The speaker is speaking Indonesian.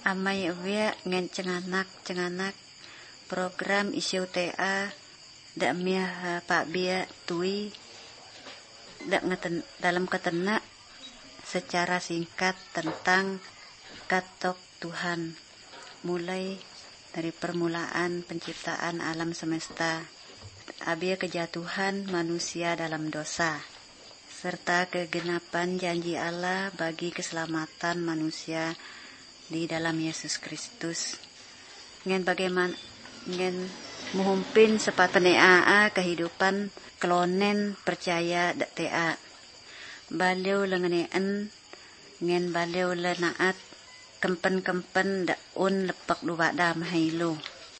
amai awia ngen cenganak program isiu TA dak mia Pak Bia tui dak dalam ketena secara singkat tentang katok Tuhan, mulai dari permulaan penciptaan alam semesta, abia kejatuhan manusia dalam dosa, serta kegenapan janji Allah bagi keselamatan manusia di dalam Yesus Kristus. Ngen bagaimana ngen muhumpin sepat penea kehidupan kelonen percaya dak TA. Baliau lengeneen ngen baliau lenaat kempen dak un lepak dua dam hailu.